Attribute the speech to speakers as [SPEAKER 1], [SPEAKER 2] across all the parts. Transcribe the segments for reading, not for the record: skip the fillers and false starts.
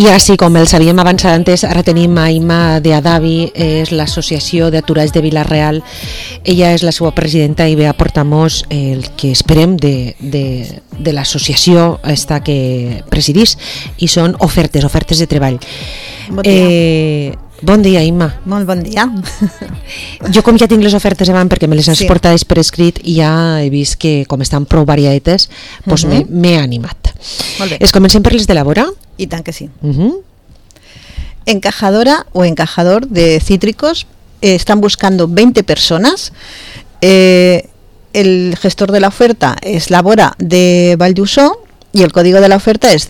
[SPEAKER 1] I així com els havíem avançat antes, ara tenim a Imma de Adavi, és l'associació d'aturats de Vila-real. Ella és la seva presidenta i ve a portar-nos el que esperem de l'associació esta que presidís, i són ofertes de treball.
[SPEAKER 2] Bon dia.
[SPEAKER 1] Bon dia, Imma.
[SPEAKER 2] Molt bon dia.
[SPEAKER 1] Jo, com ja tinc les ofertes avant perquè me les has portades per escrit, i ja he vist que com estan prou variadetes, doncs m'he animat.
[SPEAKER 2] Molt bé.
[SPEAKER 1] Es comencem per les de Labora?
[SPEAKER 2] I tant que sí. Encajadora o encajador de cítricos, están buscando 20 personas. El gestor de la oferta es Labora de Valldusó y el código de la oferta es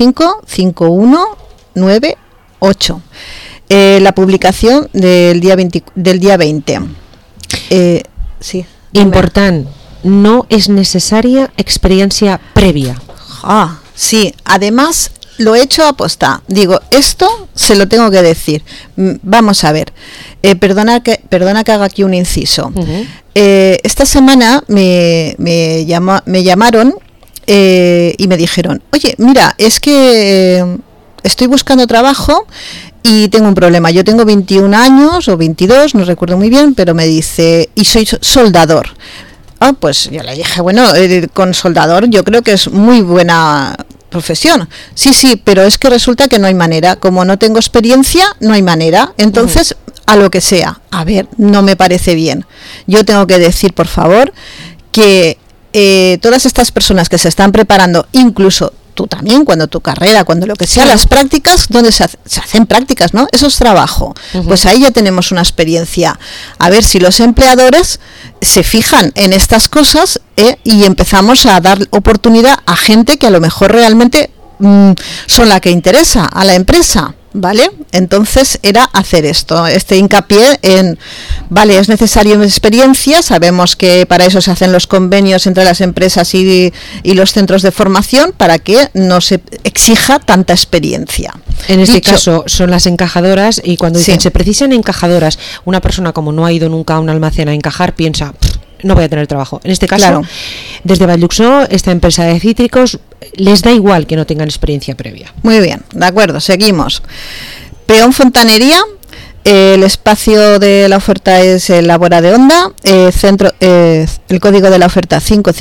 [SPEAKER 2] 555198. La publicación del día 20. Sí.
[SPEAKER 1] Important, no es necesaria experiencia previa.
[SPEAKER 2] Sí, además lo he hecho aposta. Digo, esto se lo tengo que decir. Vamos a ver. Perdona que haga aquí un inciso. Esta semana me llamaron y me dijeron, oye, mira, es que estoy buscando trabajo y tengo un problema. Yo tengo 21 años o 22, no recuerdo muy bien, pero me dice, y soy soldador. Pues yo le dije, bueno, con soldador yo creo que es muy buena profesión. Sí, pero es que resulta que no hay manera. Como no tengo experiencia, no hay manera. Entonces, a lo que sea. A ver, no me parece bien. Yo tengo que decir, por favor, que todas estas personas que se están preparando, incluso tú también, cuando tu carrera, cuando lo que sea, las prácticas, ¿dónde se hacen prácticas, no? Eso es trabajo. Pues ahí ya tenemos una experiencia. A ver si los empleadores se fijan en estas cosas y empezamos a dar oportunidad a gente que a lo mejor realmente son la que interesa a la empresa, ¿vale? Entonces era hacer esto, este hincapié en, vale, es necesario experiencia, sabemos que para eso se hacen los convenios entre las empresas y los centros de formación, para que no se exija tanta experiencia.
[SPEAKER 1] En este caso son las encajadoras, y cuando dicen se precisan encajadoras, una persona como no ha ido nunca a un almacén a encajar piensa, no voy a tener trabajo. En este caso, desde Valldusó, esta empresa de cítricos, les da igual que no tengan experiencia previa.
[SPEAKER 2] Muy bien, de acuerdo, seguimos. Peón Fontanería, el espacio de la oferta es el Labora de Onda, el código de la oferta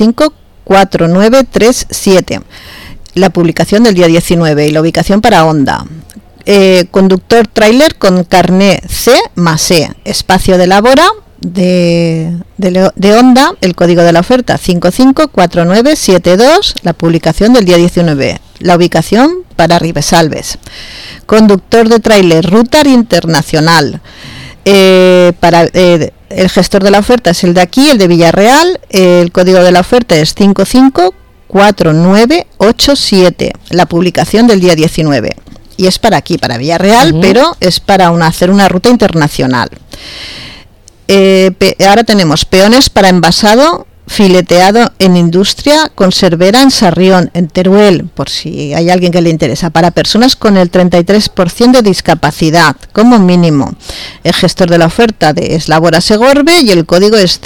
[SPEAKER 2] 554937, la publicación del día 19 y la ubicación para Onda. Conductor tráiler con carné C+E, espacio de Labora de Onda, el código de la oferta 554972, la publicación del día 19, la ubicación para Ribesalbes. Conductor de tráiler Rutar Internacional, el gestor de la oferta es el de aquí, el de Villarreal, el código de la oferta es 554987, la publicación del día 19, y es para aquí, para Villarreal, pero es para hacer una ruta internacional. Ahora tenemos peones para envasado fileteado en industria conservera en Sarrión, en Teruel, por si hay alguien que le interesa, para personas con el 33% de discapacidad como mínimo. El gestor de la oferta es Labora Segorbe y el código es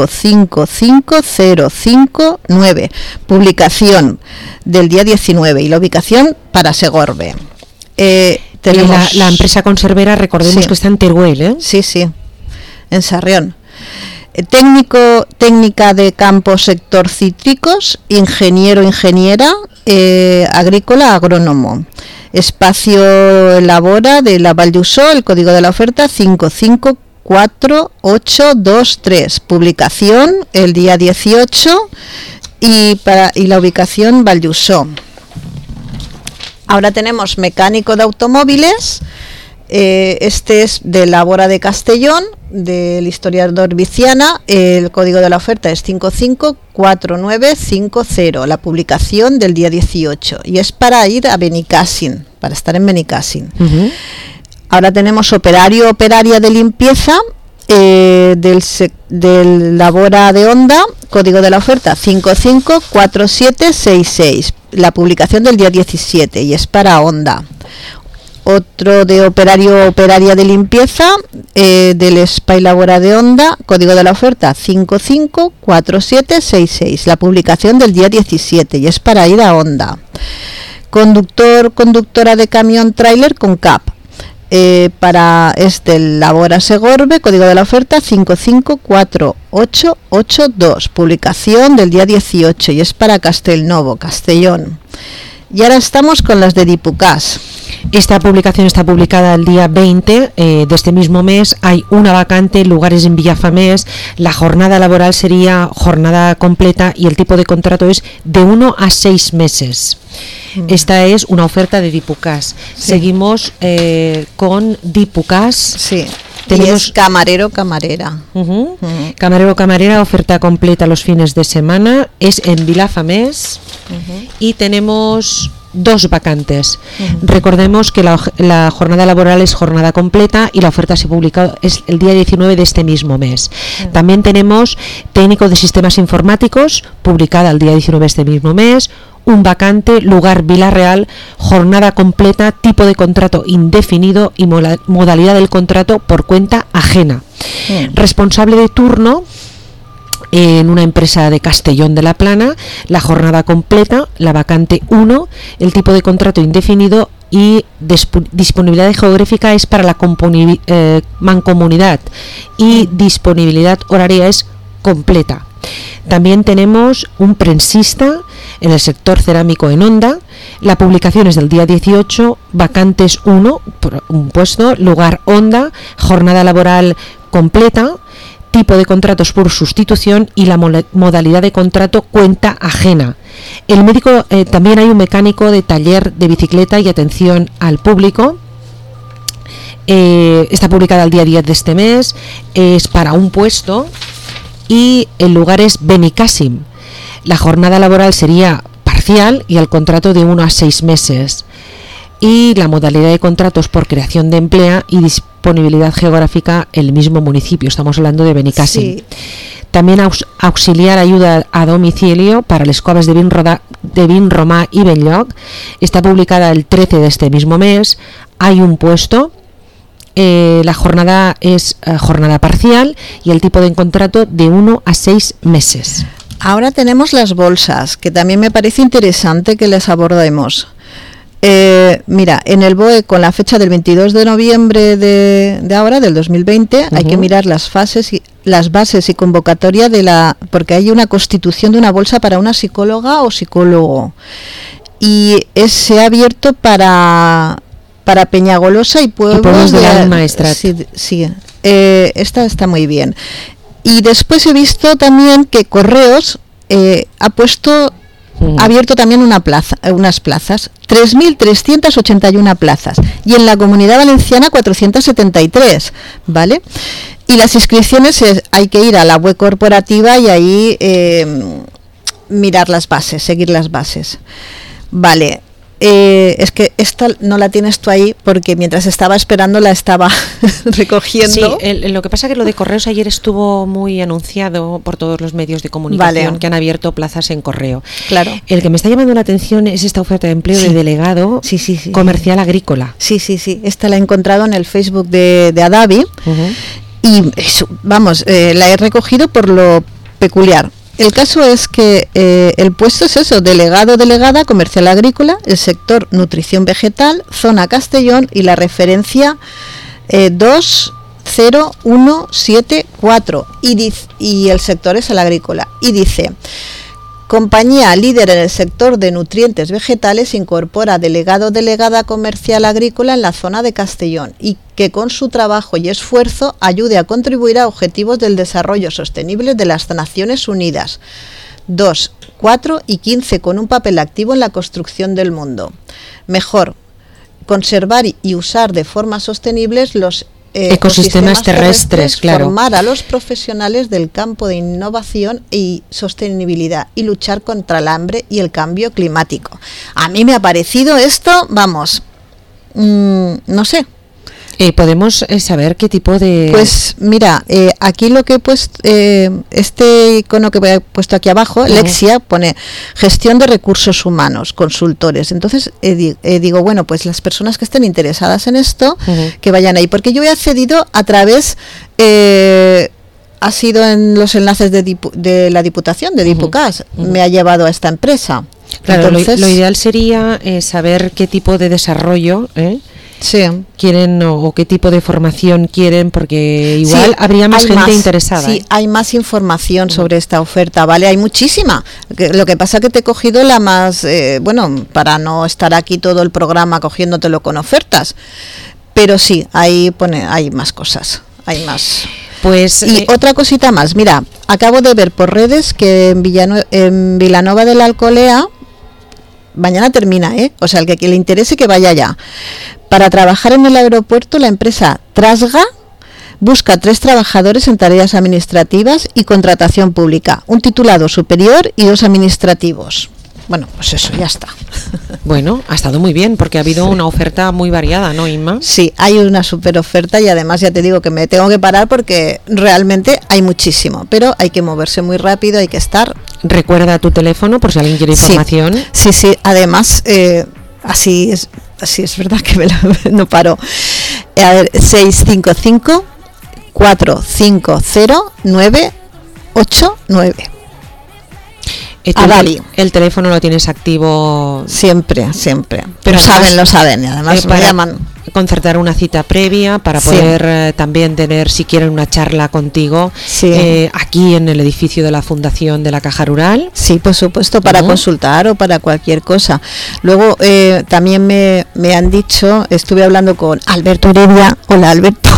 [SPEAKER 2] 555059, publicación del día 19 y la ubicación para Segorbe.
[SPEAKER 1] Tenemos la empresa conservera, recordemos que está en Teruel, ¿eh?
[SPEAKER 2] Sí, en Sarrión. Técnica de campo sector cítricos, ingeniera agrícola agrónomo. Espacio Labora de la Valldusó, el código de la oferta 554823, publicación el día 18 y la ubicación Valldusó. Ahora tenemos mecánico de automóviles. Este es de Labora de Castellón, del historiador Viciana, el código de la oferta es 554950, la publicación del día 18, y es para ir a Benicàssim, para estar en Benicàssim. Ahora tenemos operaria de limpieza del Labora de Onda, código de la oferta 554766, la publicación del día 17, y es para Onda. Otro de operaria de limpieza del Spy Labora de Onda, código de la oferta 554766, la publicación del día 17, y es para ir a Onda. conductora de camión tráiler con CAP. Es del Labora Segorbe, código de la oferta 554882, publicación del día 18 y es para Castelnovo, Castellón. Y ahora estamos con las de Dipucas.
[SPEAKER 1] Esta publicación está publicada el día 20 de este mismo mes. Hay una vacante, lugares en Villafamés. La jornada laboral sería jornada completa y el tipo de contrato es de 1 a 6 meses. Esta es una oferta de Dipucas. Sí. Seguimos con Dipucas.
[SPEAKER 2] Sí. Tenemos camarera.
[SPEAKER 1] Camarero, camarera, oferta completa los fines de semana. Es en Villafamés. Y tenemos 2 vacantes. Recordemos que la jornada laboral es jornada completa y la oferta se publica es el día 19 de este mismo mes. También tenemos técnico de sistemas informáticos, publicada el día 19 de este mismo mes. Un vacante, lugar Vila-real, jornada completa, tipo de contrato indefinido y modalidad del contrato por cuenta ajena. Responsable de turno en una empresa de Castellón de la Plana, la jornada completa, la vacante 1, el tipo de contrato indefinido y disponibilidad geográfica es para la mancomunidad y disponibilidad horaria es completa. También tenemos un prensista en el sector cerámico en Onda. La publicación es del día 18, vacantes 1, un puesto, lugar Onda, jornada laboral completa, tipo de contratos por sustitución y la modalidad de contrato cuenta ajena. El médico, también hay un mecánico de taller de bicicleta y atención al público. Está publicada el día 10 de este mes, es para un puesto y el lugar es Benicàssim. La jornada laboral sería parcial y el contrato de 1 a 6 meses. Y la modalidad de contratos por creación de empleo y disponibilidad geográfica en el mismo municipio. Estamos hablando de Benicàssim. Sí. También auxiliar ayuda a domicilio para las escoles de Vinromà y Benlloc. Está publicada el 13 de este mismo mes. Hay un puesto. La jornada es jornada parcial y el tipo de contrato de 1 a 6 meses.
[SPEAKER 2] Ahora tenemos las bolsas, que también me parece interesante que las abordemos. Mira, en el BOE con la fecha del 22 de noviembre de ahora, del 2020, hay que mirar las bases y convocatoria porque hay una constitución de una bolsa para una psicóloga o psicólogo. Y se ha abierto para Peñagolosa y pueblos
[SPEAKER 1] de la Maestrat.
[SPEAKER 2] Sí, esta está muy bien. Y después he visto también que Correos ha abierto también unas plazas, 3.381 plazas, y en la Comunidad Valenciana 473, ¿vale? Y las inscripciones hay que ir a la web corporativa y ahí mirar las bases, seguir las bases, ¿vale? Es que esta no la tienes tú ahí porque mientras estaba esperando la estaba recogiendo.
[SPEAKER 1] Sí, lo que pasa es que lo de Correos ayer estuvo muy anunciado por todos los medios de comunicación que han abierto plazas en correo.
[SPEAKER 2] Claro.
[SPEAKER 1] El que me está llamando la atención es esta oferta de empleo de delegado comercial agrícola.
[SPEAKER 2] Sí. Esta la he encontrado en el Facebook de Adavi y vamos, la he recogido por lo peculiar. El caso es que el puesto es eso, delegada comercial agrícola, el sector nutrición vegetal, zona Castellón y la referencia 20174 y el sector es el agrícola. Y dice, compañía líder en el sector de nutrientes vegetales incorpora delegada comercial agrícola en la zona de Castellón y que con su trabajo y esfuerzo ayude a contribuir a objetivos del desarrollo sostenible de las Naciones Unidas 2, 4 y 15 con un papel activo en la construcción del mundo. Mejor, conservar y usar de forma sostenible los
[SPEAKER 1] ecosistemas terrestres, claro.
[SPEAKER 2] Formar a los profesionales del campo de innovación y sostenibilidad y luchar contra el hambre y el cambio climático. A mí me ha parecido esto, vamos, no sé.
[SPEAKER 1] ¿Podemos saber qué tipo de...?
[SPEAKER 2] Pues mira, aquí lo que he puesto, este icono que he puesto aquí abajo, Lexia, pone gestión de recursos humanos, consultores. Entonces digo, bueno, pues las personas que estén interesadas en esto, que vayan ahí. Porque yo he accedido a través... ha sido en los enlaces de la Diputación, de Dipucas, me ha llevado a esta empresa.
[SPEAKER 1] Claro,
[SPEAKER 2] Entonces,
[SPEAKER 1] lo ideal sería saber qué tipo de desarrollo
[SPEAKER 2] sí.
[SPEAKER 1] quieren o qué tipo de formación quieren, porque igual
[SPEAKER 2] Sí,
[SPEAKER 1] habría más
[SPEAKER 2] hay
[SPEAKER 1] gente interesada.
[SPEAKER 2] Sí, hay más información sobre esta oferta, ¿vale? Hay muchísima. Lo que pasa es que te he cogido la más, bueno, para no estar aquí todo el programa cogiéndotelo con ofertas. Pero sí, ahí hay más cosas, hay más.
[SPEAKER 1] Pues
[SPEAKER 2] y otra cosita más, mira, acabo de ver por redes que en Vilanova de la Alcolea mañana termina, o sea, el que le interese que vaya ya. Para trabajar en el aeropuerto, la empresa Trasga busca 3 trabajadores en tareas administrativas y contratación pública, un titulado superior y 2 administrativos. Bueno, pues eso, ya está.
[SPEAKER 1] Bueno, ha estado muy bien porque ha habido una oferta muy variada, ¿no, Inma?
[SPEAKER 2] Sí, hay una super oferta y además ya te digo que me tengo que parar porque realmente hay muchísimo, pero hay que moverse muy rápido, hay que estar.
[SPEAKER 1] Recuerda tu teléfono por si alguien quiere información.
[SPEAKER 2] Sí, además, así es verdad que no paro. A ver, 655 450 989.
[SPEAKER 1] El teléfono lo tienes activo
[SPEAKER 2] siempre, pero lo saben y además me llaman.
[SPEAKER 1] Concertar una cita previa para poder también tener, si quieren, una charla contigo aquí en el edificio de la Fundación de la Caja Rural.
[SPEAKER 2] Sí, por supuesto, para consultar o para cualquier cosa. Luego también me han dicho, estuve hablando con Alberto Heredia, hola Alberto,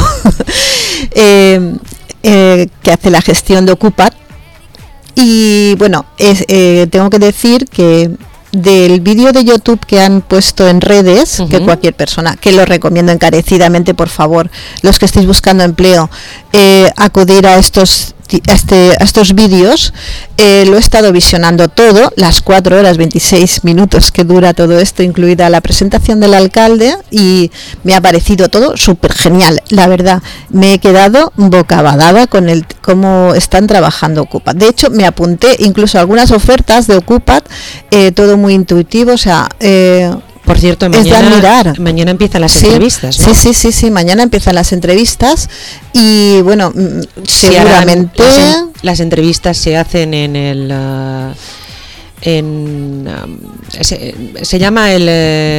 [SPEAKER 2] que hace la gestión de Ocupat. Y bueno, tengo que decir que del vídeo de YouTube que han puesto en redes, que cualquier persona, que lo recomiendo encarecidamente, por favor, los que estéis buscando empleo, acudir a estos vídeos. Lo he estado visionando todo, las 4 horas 26 minutos que dura todo esto, incluida la presentación del alcalde, y me ha parecido todo súper genial, la verdad. Me he quedado bocabadada con cómo están trabajando Ocupat. De hecho, me apunté incluso a algunas ofertas de Ocupat, todo muy intuitivo, o sea...
[SPEAKER 1] Por cierto, mañana empiezan las entrevistas, ¿no?
[SPEAKER 2] Sí, mañana empiezan las entrevistas y bueno, seguramente...
[SPEAKER 1] Las entrevistas se hacen en el... se llama el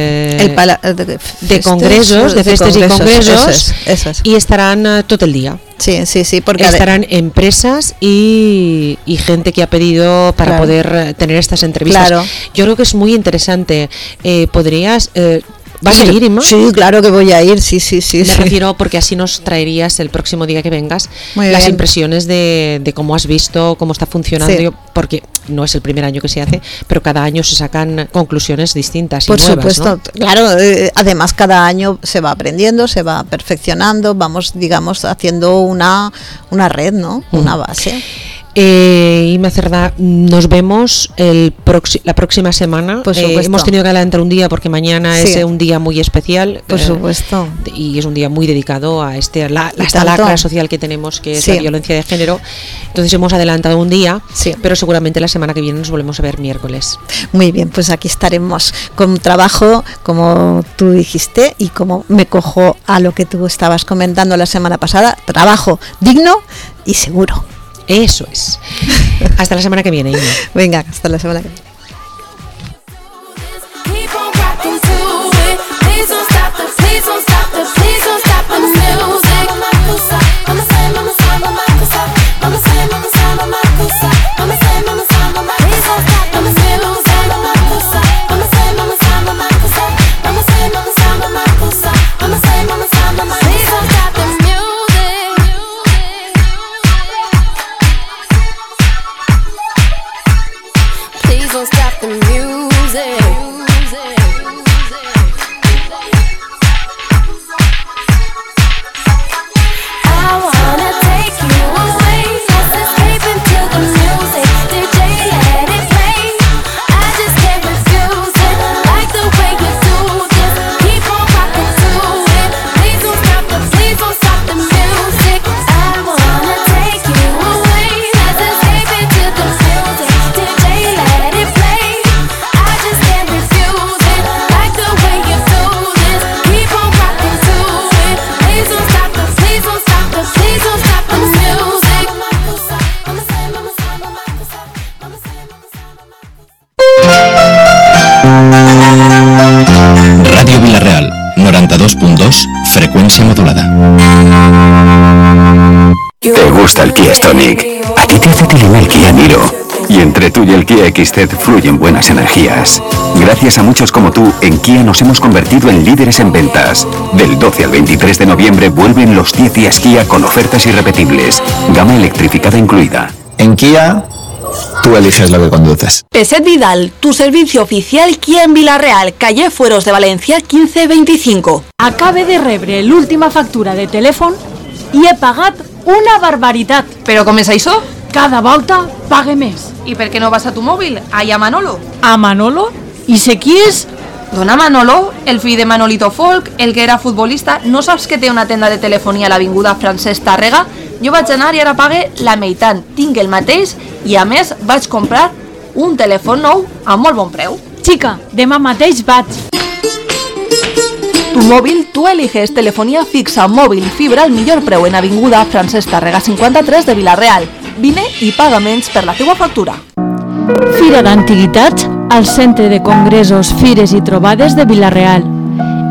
[SPEAKER 1] de congresos, de festes y congresos, eso es. Y estarán todo el día.
[SPEAKER 2] Sí, porque
[SPEAKER 1] estarán empresas y gente que ha pedido para poder tener estas entrevistas. Claro. Yo creo que es muy interesante. Podrías... ¿Vas a ir, Inma?
[SPEAKER 2] Sí, claro que voy a ir, sí.
[SPEAKER 1] Me refiero porque así nos traerías el próximo día que vengas las impresiones de cómo has visto, cómo está funcionando, porque no es el primer año que se hace, pero cada año se sacan conclusiones distintas y nuevas. Por supuesto, ¿no?
[SPEAKER 2] Claro, además cada año se va aprendiendo, se va perfeccionando, vamos, digamos, haciendo una red, ¿no? Una base.
[SPEAKER 1] Inma Cerdá, nos vemos la próxima semana. Hemos tenido que adelantar un día porque mañana es un día muy especial.
[SPEAKER 2] Por supuesto.
[SPEAKER 1] Y es un día muy dedicado a esta lacra social que tenemos, que es la violencia de género. Entonces hemos adelantado un día, pero seguramente la semana que viene nos volvemos a ver miércoles.
[SPEAKER 2] Muy bien, pues aquí estaremos con trabajo, como tú dijiste, y como me cojo a lo que tú estabas comentando la semana pasada, trabajo digno y seguro.
[SPEAKER 1] Eso es. Hasta la semana que viene, Inma.
[SPEAKER 2] Venga, hasta la semana que viene.
[SPEAKER 3] gusta el Kia Stonic. A ti te hace tilinar el Kia Niro. Y entre tú y el Kia XZ fluyen buenas energías. Gracias a muchos como tú, en Kia nos hemos convertido en líderes en ventas. Del 12 al 23 de noviembre vuelven los 10 días Kia con ofertas irrepetibles. Gama electrificada incluida.
[SPEAKER 4] En Kia, tú eliges lo que conduces.
[SPEAKER 5] Peset Vidal, tu servicio oficial Kia en Vila-real, calle Fueros de Valencia 1525.
[SPEAKER 6] Acabe de rebre l'última factura de telèfon i he pagat una barbaritat.
[SPEAKER 5] Però com és això?
[SPEAKER 6] Cada volta pague més.
[SPEAKER 5] I per què no vas a tu mòbil? Allà a Manolo.
[SPEAKER 6] A Manolo? I sé qui és?
[SPEAKER 5] Dona Manolo, el fill de Manolito Folk, el que era futbolista, no saps que té una tenda de telefonia a l'avinguda Francesc Tàrrega? Jo vaig anar i ara pague la meitat, tinc el mateix i a més vaig comprar un telèfon nou a molt bon preu.
[SPEAKER 6] Xica, demà mateix vaig.
[SPEAKER 5] Tu mòbil, tu eliges telefonia fixa, mòbil, fibra al millor preu en avinguda Francesc Tàrrega 53 de Vila-real. Vine i paga menys per la teua factura.
[SPEAKER 6] Fira d'Antiguitats al Centre de Congressos, Fires i Trobades de Vila-real.